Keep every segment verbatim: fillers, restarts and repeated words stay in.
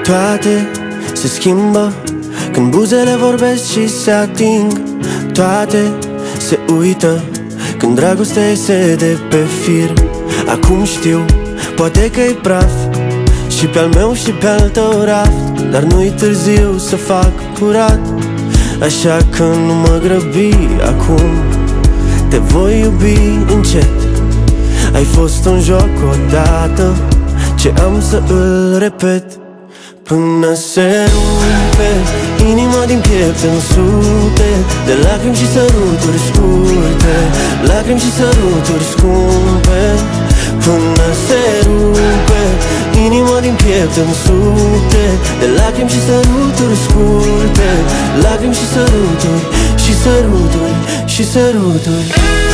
Toate se schimbă când buzele vorbesc și se ating. Toate se uită când dragostea iese de pe fir. Acum știu, poate că-i praf și pe-al meu și pe-al tău raft, dar nu-i târziu să fac curat. Așa că nu mă grăbi acum, te voi iubi încet. Ai fost un joc odată ce am să îl repet până se rupe inima din piept în sute de lacrimi și săruturi scurte, lacrimi și săruturi scumpe. Până se rupe inima din piept în sute de lacrimi și săruturi scurte, lacrimi și săruturi și săruturi și săruturi.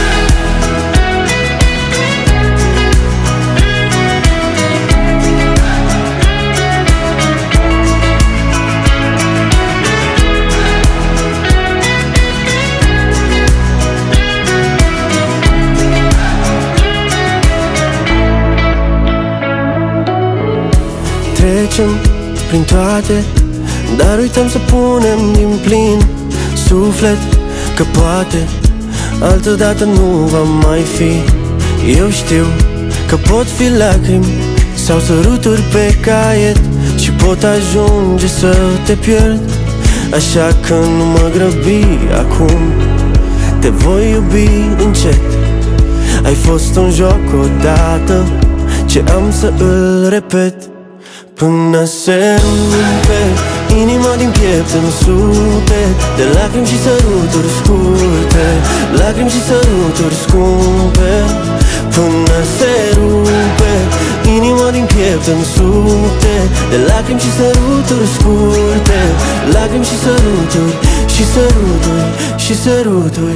Trecem prin toate, dar uităm să punem din plin suflet, că poate altădată nu va mai fi. Eu știu că pot fi lacrimi sau săruturi pe caiet și pot ajunge să te pierd. Așa că nu mă grăbi acum, te voi iubi încet. Ai fost un joc odată ce am să îl repet până se rupe inima din piept în sute de lacrimi și săruturi scurte, lacrimi și săruturi scumpe. Până se rupe inima din piept în sute de lacrimi și săruturi scurte, lacrimi și săruturi și săruturi și săruturi.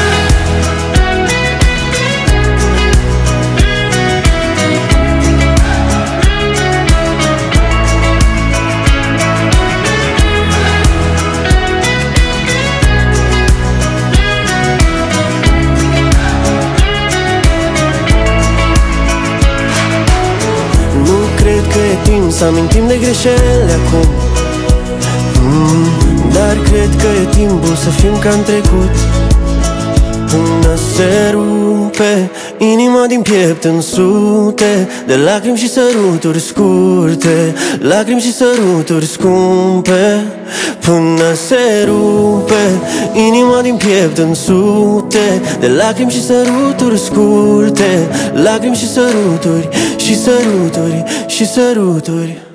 Cred că e timp să amintim de greșeli acum, mm, dar cred că e timpul să fim ca în trecut. Până se rupe inima din piept în sute de lacrimi și săruturi scurte, lacrimi și săruturi scumpe. Până se rupe inima din piept în sute de lacrimi și săruturi scurte, lacrimi și săruturi și săruturi și săruturi.